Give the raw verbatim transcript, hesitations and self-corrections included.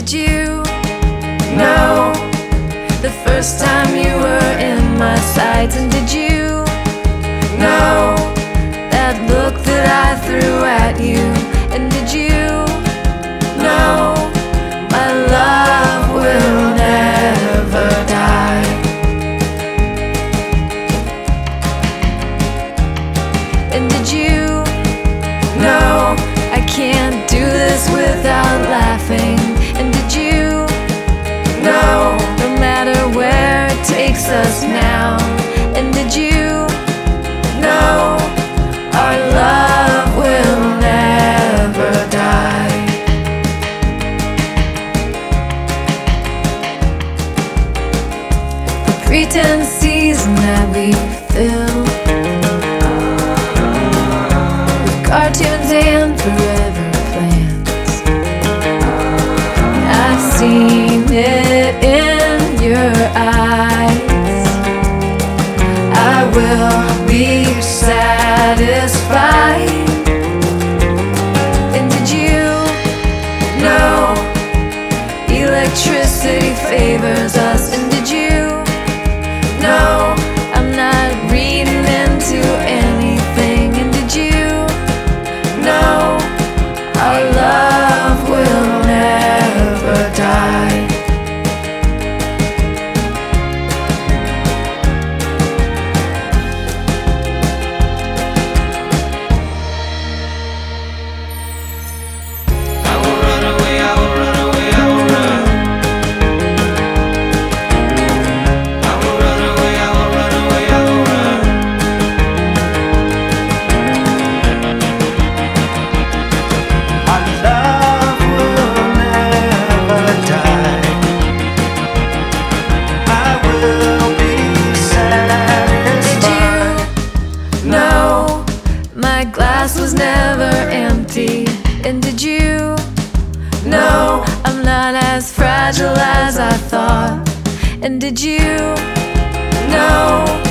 did you know the first time you were in my sights? And did you know that look that I threw at you? And did you know my love will never die? And did you know I can't do this without laughing? And did you know no matter where it takes us now? And did you know our love will never die? The pretend season that we fill with cartoons and forever plans, I've seen it in your eyes. I will be satisfied. And did you know electricity favors us? And did you know I'm not reading into anything? And did you know our love will never die? My glass was never empty. And did you know I'm not as fragile as I thought? And did you know